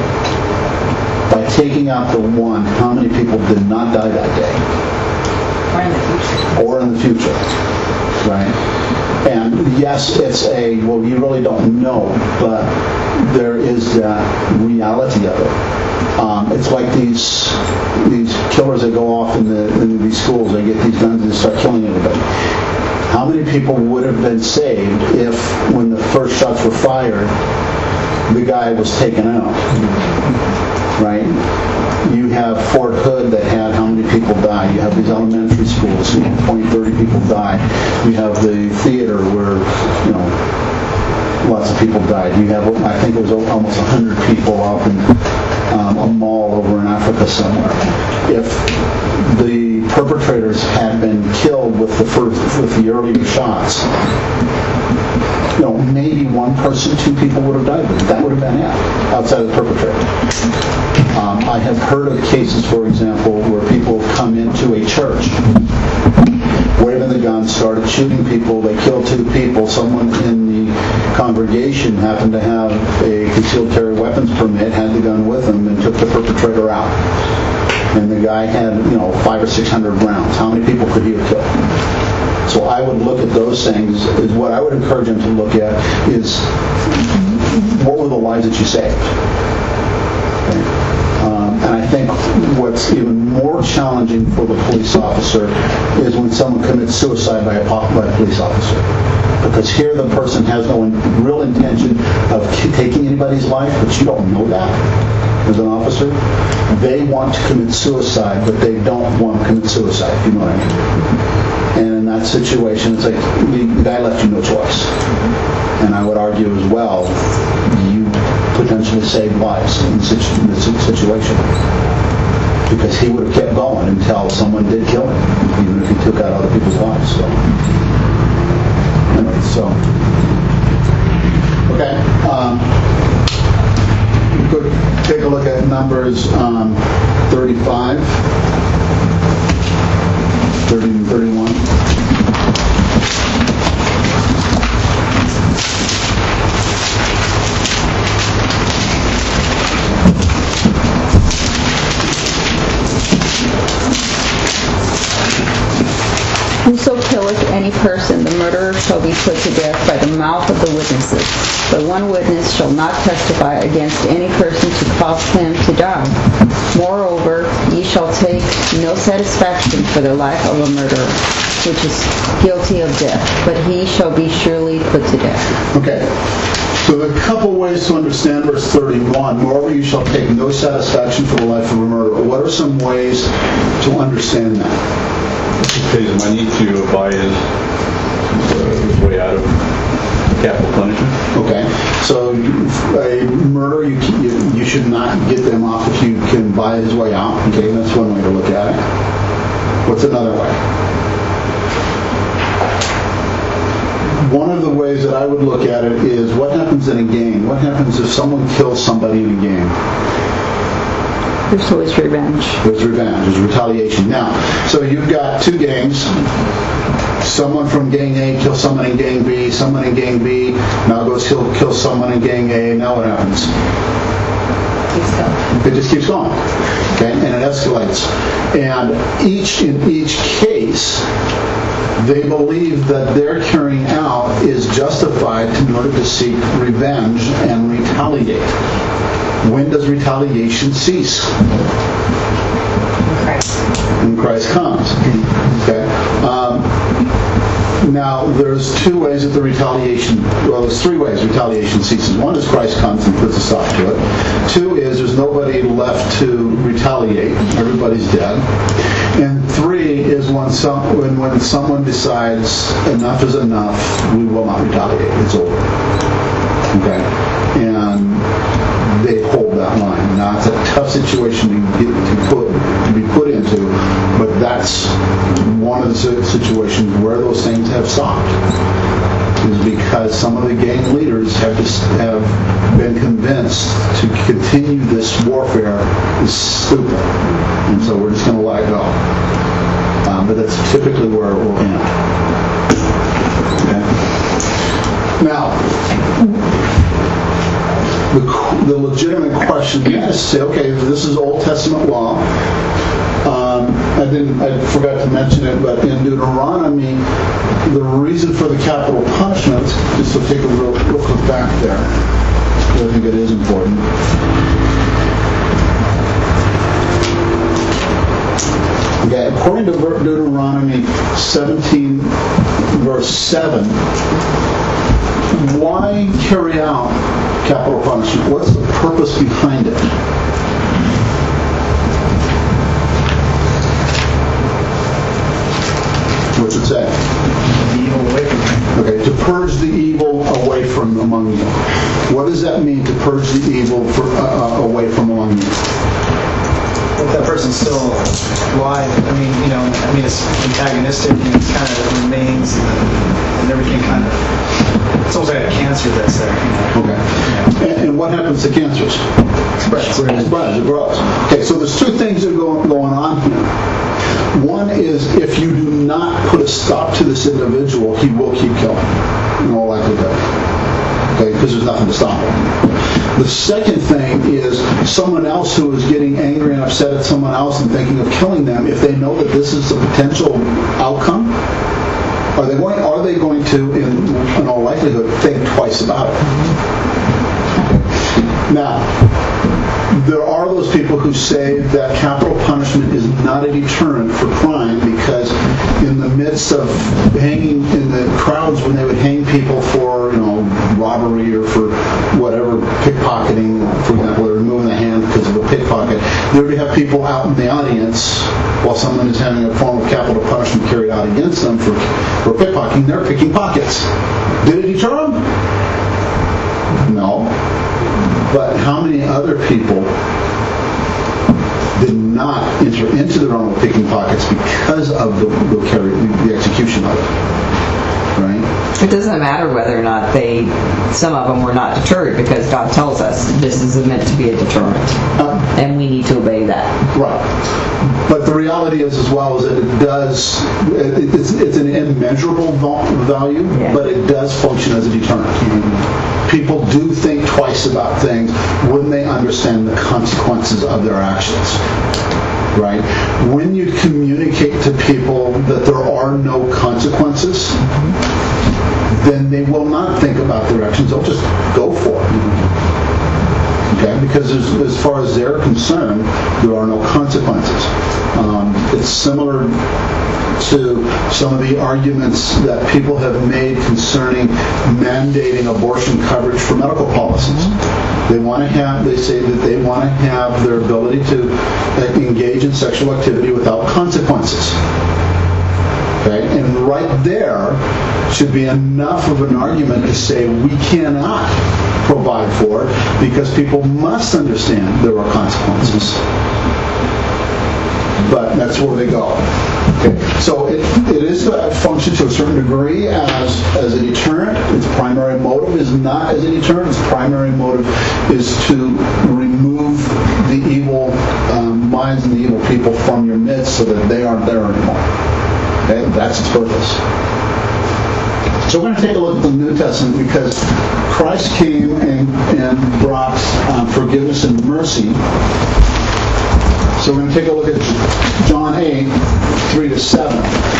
By taking out the one, how many people did not die that day? Or in the future. Or in the future. Right? And yes, it's a, well, you really don't know, but there is that reality of it. Um, it's like these these killers that go off in, the, in these schools, they get these guns and they start killing everybody. How many people would have been saved if, when the first shots were fired, the guy was taken out? Right? You have Fort Hood that had how many people die? You have these elementary schools, you know, twenty, thirty people die. You have the theater where, you know, lots of people died. You have, I think it was almost one hundred people off in um, a mall over in Africa somewhere. If the perpetrators had been killed with the first, with the earlier shots, you know, maybe one person, two people would have died, but that would have been it, outside of the perpetrator. Um, I have heard of cases, for example, where people have come into a church, waving the gun, started shooting people, they killed two people, someone in the congregation happened to have a concealed carry weapons permit, had the gun with them, and took the perpetrator out. And the guy had, you know, five or six hundred rounds. How many people could he have killed? So I would look at those things, is what I would encourage him to look at is, what were the lives that you saved? Okay. Um, and I think what's even more challenging for the police officer is when someone commits suicide by a, by a police officer. Because here the person has no real intention of taking anybody's life, but you don't know that as an officer. They want to commit suicide, but they don't want to commit suicide, if you know what I mean. And in that situation, it's like the guy left you no choice. And I would argue as well, you potentially saved lives in this situation. Because he would have kept going until someone did kill him, even if he took out other people's lives. So, anyway, so okay. Um, we could take a look at Numbers um, thirty-five, thirty and thirty-one. Whoso killeth any person, the murderer shall be put to death by the mouth of the witnesses. But one witness shall not testify against any person to cause him to die. Moreover, ye shall take no satisfaction for the life of a murderer, which is guilty of death, but he shall be surely put to death. Okay. So there are a couple ways to understand verse thirty-one. Moreover, you shall take no satisfaction for the life of a murderer. What are some ways to understand that? Pays money to buy his, uh, his way out of capital punishment. Okay, so you, a murder, you, you you should not get them off if you can buy his way out. Okay, that's one way to look at it. What's another way? One of the ways that I would look at it is what happens in a game? What happens if someone kills somebody in a game? There's always revenge. There's revenge. There's retaliation. Now, so you've got two gangs. Someone from gang A kills someone in gang B. Someone in gang B now goes kill kills someone in gang A. Now what happens? Keeps going. It just keeps going. Okay, and it escalates. And each in each case, they believe that their carrying out is justified in order to seek revenge and retaliate. When does retaliation cease? When Christ comes. Okay. Um, now, there's two ways that the retaliation, well, there's three ways retaliation ceases. One is Christ comes and puts a stop to it. Two is there's nobody left to retaliate. Everybody's dead. And three is when some when, when someone decides enough is enough, we will not retaliate. It's over. Okay? And they hold that line. Now, it's a tough situation to get to put to be put into, but that's one of the situations where those things have stopped. Is because some of the gang leaders have just, have been convinced to continue this warfare is stupid, and so we're just going to let it go. Um, but that's typically where it will end. Okay? Now. The, the legitimate question is to say, okay, this is Old Testament law. Um, I didn't, I forgot to mention it, but in Deuteronomy, the reason for the capital punishment, just to take a real, real quick back there, I think it is important. Okay, according to Deuteronomy seventeen, verse seven, why carry out capital punishment? What's the purpose behind it? What's it say? The evil away from you. Okay, to purge the evil away from among you. What does that mean, to purge the evil for, uh, away from among you? If that person's still alive, I mean, you know, I mean, it's antagonistic and it kind of remains, and, and everything kind of, it's almost like a cancer that's there. You know? Okay. Yeah. And, and what happens to cancers? Spreads. It spreads, it grows. Okay, so there's two things that are going, going on here. One is if you do not put a stop to this individual, he will keep killing, in all likelihood. Okay, because there's nothing to stop him. The second thing is someone else who is getting angry and upset at someone else and thinking of killing them, if they know that this is a potential outcome, are they going, are they going to, in, in all likelihood, think twice about it? Now, there are those people who say that capital punishment is not a deterrent for crime because in the midst of hanging in the crowds when they would hang people for, you know, robbery or for whatever, pickpocketing, for example, they're removing a hand because of a pickpocket, there would have people out in the audience while someone is having a form of capital punishment carried out against them for, for pickpocketing, they're picking pockets. Did it deter them? No. But how many other people did not enter into the realm of picking pockets because of the, the, the execution of it? Right? It doesn't matter whether or not they, some of them were not deterred because God tells us this is meant to be a deterrent. Uh, and we need to obey that. Right. But the reality is as well is that it does, it, it's, it's an immeasurable value, yeah. But it does function as a deterrent. Mm-hmm. People do think twice about things when they understand the consequences of their actions. Right? When you communicate to people that there are no consequences, mm-hmm. then they will not think about their actions. They'll just go for it. Mm-hmm. Okay? Because as, as far as they're concerned, there are no consequences. Um, it's similar to some of the arguments that people have made concerning mandating abortion coverage for medical policies. Mm-hmm. They want to have, they say that they want to have their ability to engage in sexual activity without consequences. Okay? And right there should be enough of an argument to say we cannot provide for it because people must understand there are consequences. but that's where they go. Okay. So it, it is a function to a certain degree as, as a deterrent. Its primary motive is not as a deterrent. Its primary motive is to remove the evil um, minds and the evil people from your midst so that they aren't there anymore. Okay? That's its purpose. So we're going to take a look at the New Testament because Christ came and, and brought um, forgiveness and mercy. So we're going to take a look at John eight, three to seven.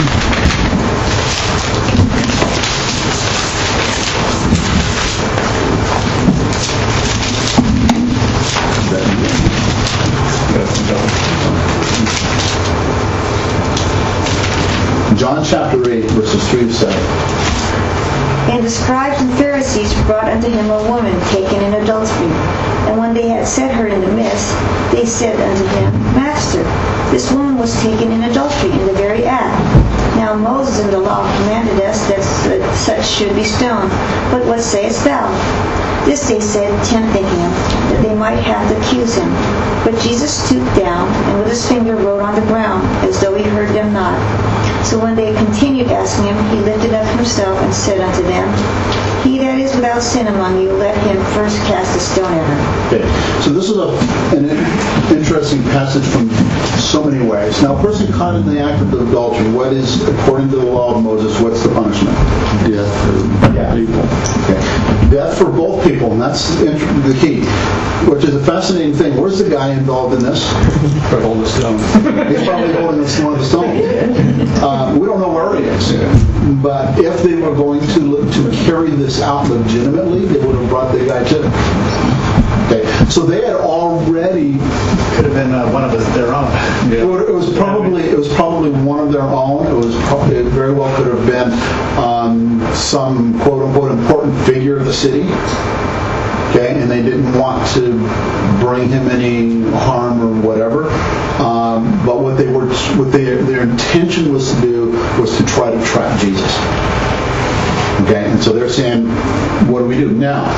John chapter eight, verses three to seven. And the scribes and Pharisees brought unto him a woman taken in adultery. And when they had set her in the midst, they said unto him, Master, this woman was taken in adultery in the very act. Now Moses in the law commanded us that such should be stoned. But what sayest thou? This they said, tempting him, that they might have to accuse him. But Jesus stooped down, and with his finger wrote on the ground, as though he heard them not. So when they continued asking him, he lifted up himself and said unto them, He that is without sin among you, let him first cast a stone at her. Okay, so this is a, an interesting passage from so many ways. Now, a person caught in the act of adultery, what is, according to the law of Moses, what's the punishment? Death for Yeah. people. Okay. Death for both people, and that's the the key, which is a fascinating thing. Where's the guy involved in this? For holding the stone. He's probably holding the one of the stone. Uh, we don't know where he is. But if they were going to to carry this out legitimately, they would have brought the guy to them. Okay, so they had already. Could have been uh, one of his, their own. Yeah. It was probably it was probably one of their own. It was probably, it very well could have been um, some quote unquote important figure of the city. Okay, and they didn't want to bring him any harm or whatever. Um, but what they were, what they, their intention was to do was to try to trap Jesus. Okay, and so they're saying, what do we do now?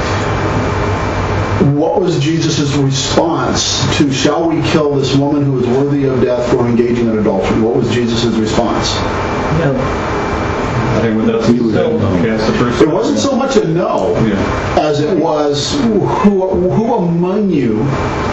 What was Jesus' response to, shall we kill this woman who is worthy of death for engaging in adultery? What was Jesus' response? No. I think with us, cast the first. It wasn't so much a no yeah. as it was, who, who among you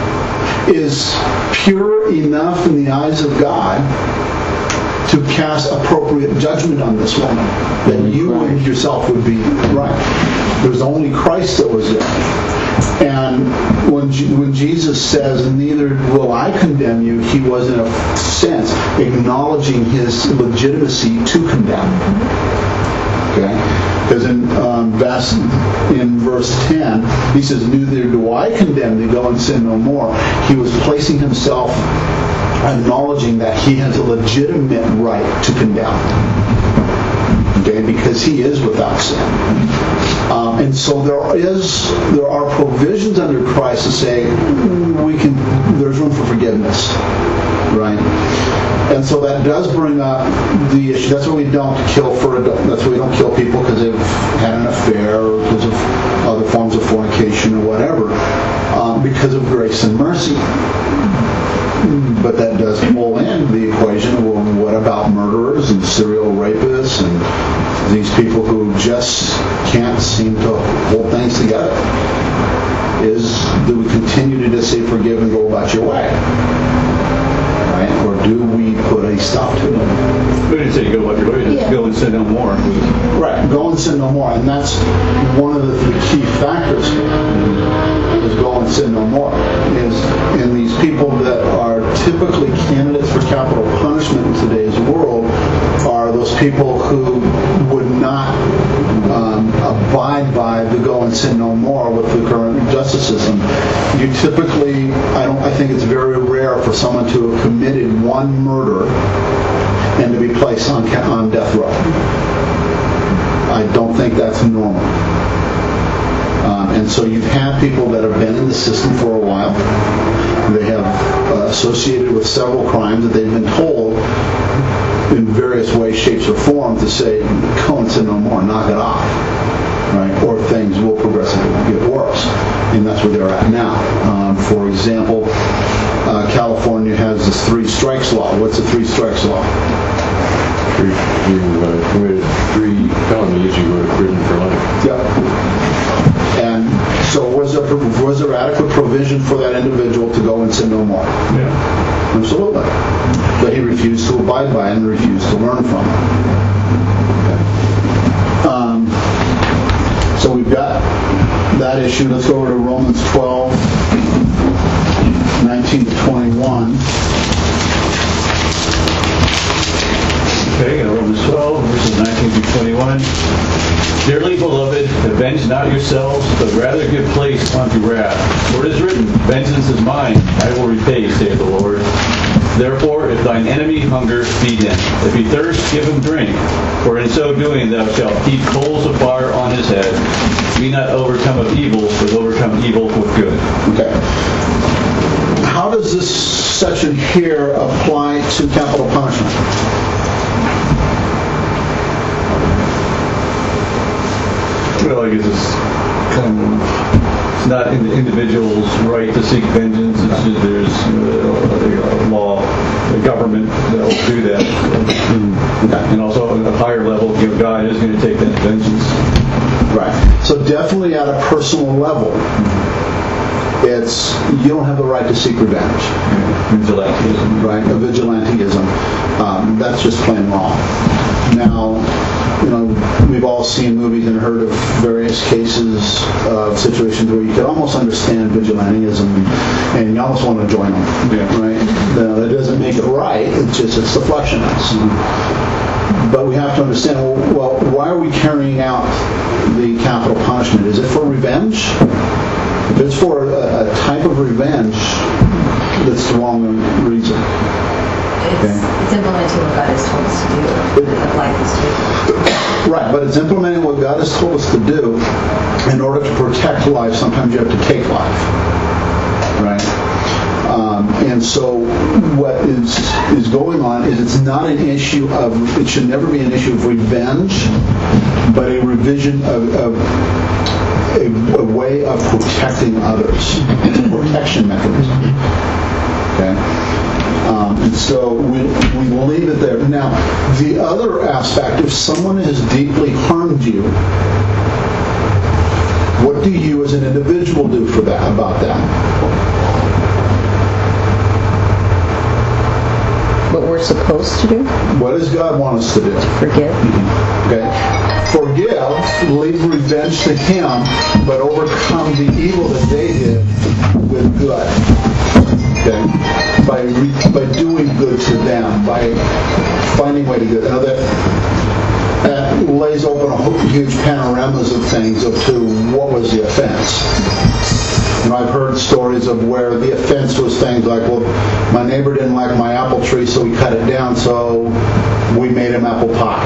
is pure enough in the eyes of God to cast appropriate judgment on this woman, that you and yourself would be right. There's only Christ that was there. And when when Jesus says, neither will I condemn you, he was in a sense acknowledging his legitimacy to condemn. Okay? Because in, um, verse, in verse ten, he says, neither do I condemn thee, go and sin no more. He was placing himself, acknowledging that he has a legitimate right to condemn. Okay? Because he is without sin. Um, and so there is, there are provisions under Christ to say we can. There's room for forgiveness, right? And so that does bring up the issue. That's why we don't kill for. That's why we don't kill people because they've had an affair or because of other forms of fornication or whatever, um, because of grace and mercy. But that does pull in the equation. Well, what about murderers and serial rapists and these people who just can't seem to hold things together? Is, do we continue to just say forgive and go about your way? Right? Or do we put a stop to it? We didn't say go about your way, just Yeah. go and sin no more. Right, go and sin no more. And that's one of the, the key factors here, is go and sin no more. Is in these people that are typically candidates for capital punishment in today's world are those people who would not um, abide by the go and sin no more with the current justice system. You typically, I don't, I think it's very rare for someone to have committed one murder and to be placed on on death row. I don't think that's normal. Um, and so you've had people that have been in the system for a while. They have uh, associated with several crimes that they've been told in various ways, shapes, or forms to say, go and sin no more, knock it off. Right? Or things will progressively get worse. And that's where they're at now. Um, for example, uh, California has this three strikes law. What's the three strikes law? If you uh, committed three felonies, you go to prison for life. Yep. And so was there, was there adequate provision for that individual to go and sin no more? Yeah. Absolutely. But he refused to abide by it and refused to learn from it. Okay. Um, so we've got that issue. Let's go over to Romans twelve, nineteen to twenty-one. Okay, Romans twelve, verses nineteen to twenty-one. Dearly beloved, avenge not yourselves, but rather give place unto wrath. For it is written, vengeance is mine, I will repay, saith the Lord. Therefore, if thine enemy hunger, feed him. If he thirst, give him drink. For in so doing thou shalt heap coals of fire on his head. Be not overcome of evil, but overcome evil with good. Okay. How does this section here apply to capital punishment? Well, I guess it's kind of, it's not in the individual's right to seek vengeance. It's just, there's uh, a law, a government that will do that. And also at a higher level, you know, God is going to take that vengeance. Right. So definitely at a personal level, it's, you don't have the right to seek revenge. Vigilantism. Right? A vigilantism. Um, that's just plain wrong. Now, you know, we've all seen movies and heard of various cases of situations where you could almost understand vigilantism and you almost want to join them. Yeah. Right? Now, that doesn't make it right. It's just, it's the flesh in us. Mm-hmm. But we have to understand, well, why are we carrying out the capital punishment? Is it for revenge? If it's for a, a type of revenge, that's the wrong reason. It's, Okay. it's implementing what God has told us to do. That life is to Right, but it's implementing what God has told us to do. In order to protect life, sometimes you have to take life. Right? Um, and so what is is going on is it's not an issue of, it should never be an issue of revenge, but a revision of, of a, a way of protecting others. It's a protection mechanism. Okay? Um, and so we, we leave it there. Now, the other aspect, if someone has deeply harmed you, what do you as an individual do for that, about that? What we're supposed to do? What does God want us to do? Forgive. Okay. Forgive, leave revenge to Him, but overcome the evil that they did with good. Okay? By re- by doing good to them, by finding a way to do it. Now that, that lays open a huge panoramas of things of to what was the offense. And I've heard stories of where the offense was things like, well, my neighbor didn't like my apple tree, so we cut it down, so we made him apple pie.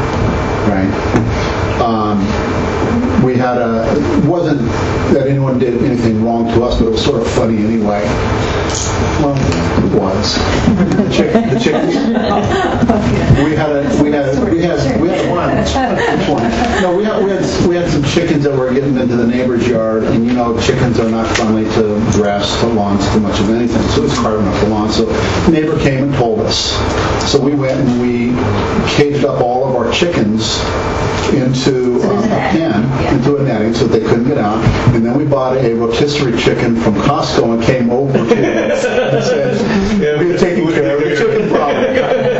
Right? Um, we had a, it wasn't that anyone did anything wrong to us, but it was sort of funny anyway. Well, it was. The chicken. The chicken. We had a. We had. We had. We had one. Which one? No, we had. We had. We had some chickens that were getting into the neighbor's yard, and you know, chickens are not friendly to grass, to lawns, too much of anything. So it was carving up the lawn. So the neighbor came and told us. So we went and we caged up all of our chickens into um, a pen, yeah. into a netting, so that they couldn't get out. And then we bought a rotisserie chicken from Costco and came over to it and said, yeah, "We're taking care of the chicken problem."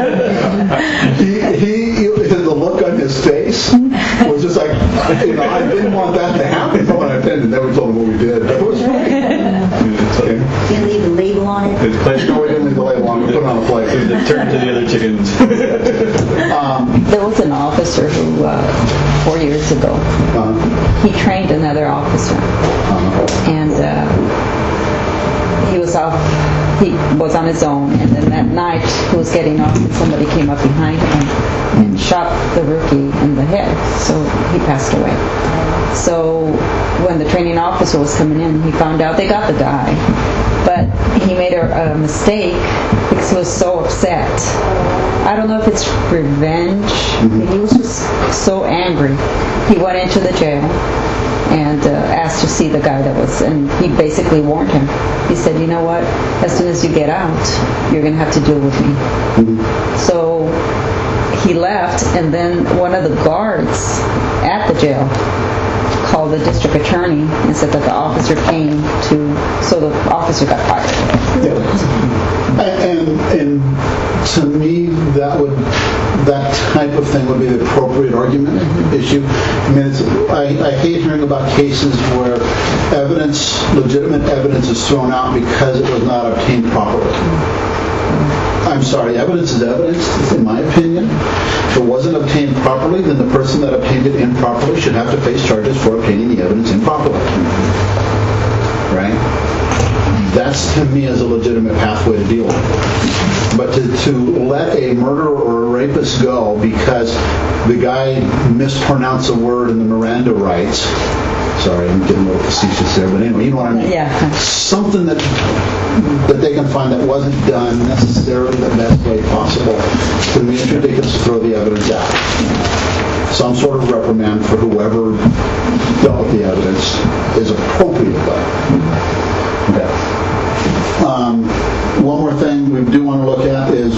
he, he, the look on his face was just like, you know, I didn't want that to happen. But when I attended, never told him what we did. It was funny. Okay. You didn't leave a label on it? No, we didn't leave the label on it. We put it on a plate. Turn to the other chickens. um, there was an officer who, uh, four years ago, uh-huh. he trained another officer. Uh-huh. And uh, he was off, he was on his own. And then that night, he was getting off and somebody came up behind him and shot the rookie in the head. So he passed away. So when the training officer was coming in, he found out they got the guy. But he made a, a mistake because he was so upset. I don't know if it's revenge. Mm-hmm. He was just so angry. He went into the jail and uh, asked to see the guy that was, and he basically warned him. He said, you know what, as soon as you get out, you're going to have to deal with me. Mm-hmm. So he left, and then one of the guards at the jail called the district attorney and said that the officer came to, so the officer got fired. Yeah. And, and to me, that would, that type of thing would be the appropriate argument mm-hmm. issue. I mean, it's, I, I hate hearing about cases where evidence, legitimate evidence is thrown out because it was not obtained properly. I'm sorry, evidence is evidence, in my opinion. If it wasn't obtained properly, then the person that obtained it improperly should have to face charges for obtaining the evidence improperly. Right? That's, to me, is a legitimate pathway to deal with it. But to, to let a murderer or a rapist go because the guy mispronounced a word in the Miranda rights, sorry, I'm getting a little facetious there, but anyway, you know what I mean? Yeah. Something that that they can find that wasn't done necessarily the best way possible. To me, it's ridiculous to throw the evidence out. Some sort of reprimand for whoever dealt with the evidence is appropriate, though. Okay. Um, one more thing we do want to look at is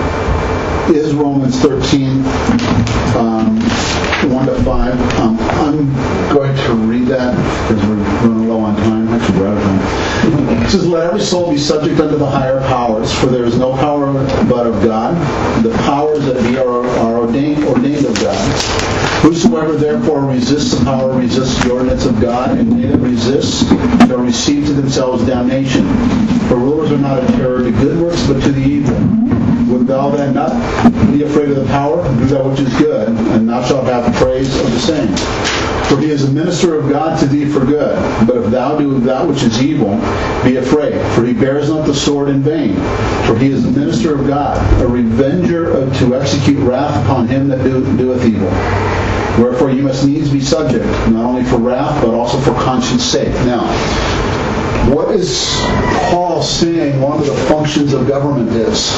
is Romans thirteen, um, one to five. Um, I'm going to read that because we're running low on time. Actually, we're out of time. It says, "Let every soul be subject unto the higher powers, for there is no power but of God. The powers that be are, are ordained, ordained of God. Whosoever therefore resists the power resists the ordinance of God, and they that resist shall receive to themselves damnation. For rulers are not a terror to good works, but to the evil. Wilt thou then not be afraid of the power? Do that which is good, and thou shalt have praise of the same. For he is a minister of God to thee for good. But if thou do that which is evil, be afraid. For he bears not the sword in vain. For he is the minister of God, a revenger of, to execute wrath upon him that do, doeth evil. Wherefore you must needs be subject, not only for wrath, but also for conscience sake." Now, what is Paul saying one of the functions of government is?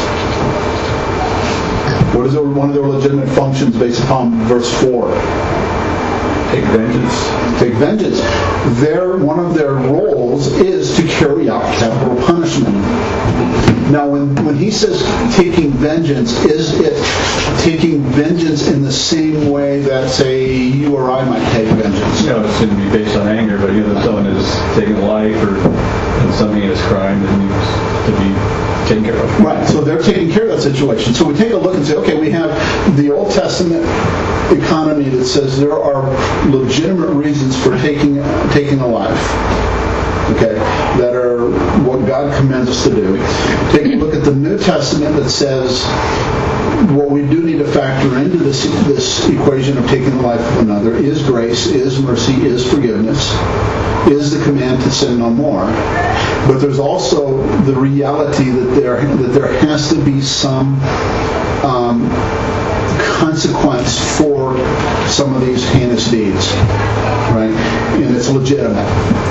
What is one of their legitimate functions based upon verse four? Take vengeance. Take vengeance. Their, one of their roles is to carry out capital punishment. Now, when, when he says taking vengeance, is it taking vengeance in the same way that, say, you or I might take vengeance? You know, it's going to be based on anger, but you know, if someone is taking life or something heinous crime that needs to be taken care of. Right, so they're taking care of that situation. So we take a look and say, okay, we have the Old Testament economy that says there are legitimate reasons for taking taking a life. Okay, that are what God commands us to do. Take a look at the New Testament that says what we do need to factor into this this equation of taking the life of another is grace, is mercy, is forgiveness, is the command to sin no more. But there's also the reality that there that there has to be some um, consequence for some of these heinous deeds, right? And it's legitimate.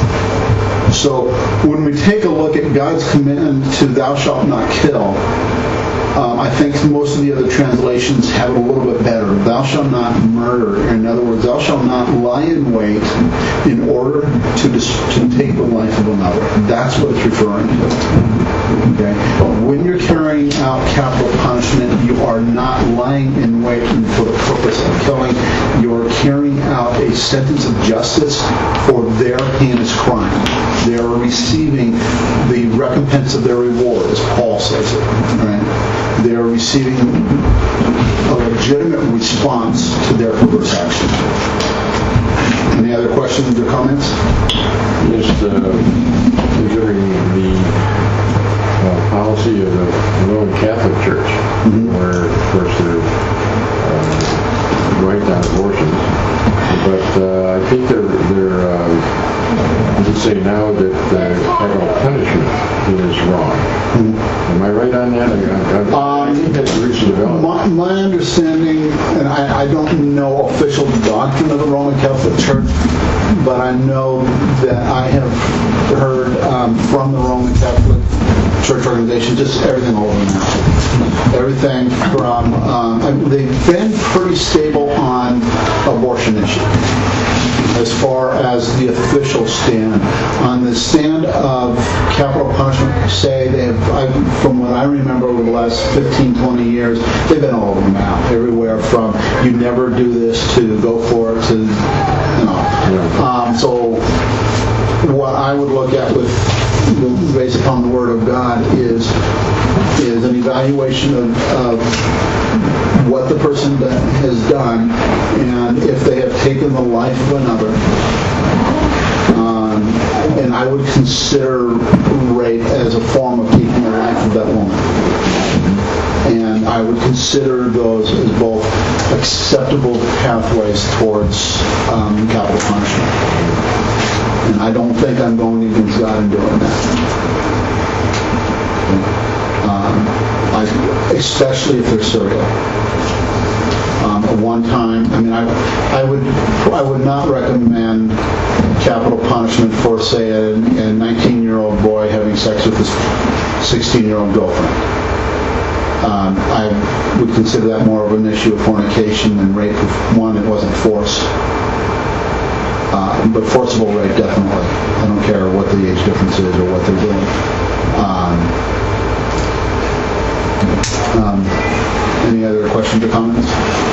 So when we take a look at God's command to "thou shalt not kill," um, I think most of the other translations have it a little bit better. "Thou shalt not murder." In other words, thou shalt not lie in wait in order to dis- to take the life of another. That's what it's referring to. Okay? When you're carrying out capital punishment, you are not lying in wait for the purpose of killing. You are carrying out a sentence of justice for their heinous crime. They are receiving the recompense of their reward, as Paul says it. Right? They are receiving a legitimate response to their perverse action. Any other questions or comments? Just uh, considering the uh, policy of the Roman Catholic Church, mm-hmm. where, of course, they're uh, right on abortions, but uh, I think they're they're um, I would say now that uh, capital punishment is wrong. Mm-hmm. Am I right on that? I, I, I think that's recent development. My, my understanding, and I, I don't know official doctrine of the Roman Catholic Church, but I know that I have heard um, from the Roman Catholic Church organization just everything over now. Everything from, um, they've been pretty stable on abortion issue. as far as the official stand. On the stand of capital punishment, say, they have, I, from what I remember over the last fifteen, twenty years, they've been all over the map, everywhere from you never do this to go for it to, you know. Um, so what I would look at with, based upon the Word of God, is is an evaluation of, of what the person has done, and if they have taken the life of another. Um, and I would consider rape as a form of taking the life of that woman. And I would consider those as both acceptable pathways towards um, capital punishment. And I don't think I'm going against God in doing that. Um, I, especially if they're serial. Um, at one time, I mean, I, I would, I would not recommend capital punishment for, say, a, a nineteen-year-old boy having sex with his sixteen-year-old girlfriend. Um, I would consider that more of an issue of fornication than rape. If one, it wasn't force. Uh, but forcible rape, definitely. I don't care what the age difference is or what they're doing. Um, um, any other questions or comments?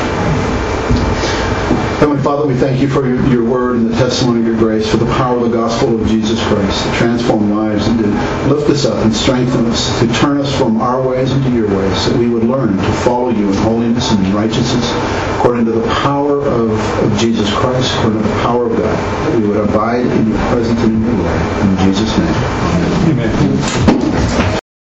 Heavenly Father, we thank you for your, your word and the testimony of your grace, for the power of the gospel of Jesus Christ to transform lives and to lift us up and strengthen us, to turn us from our ways into your ways, that we would learn to follow you in holiness and in righteousness, according to the power of, of Jesus Christ, according to the power of God, that we would abide in your presence and in your word. In Jesus' name, amen. Amen.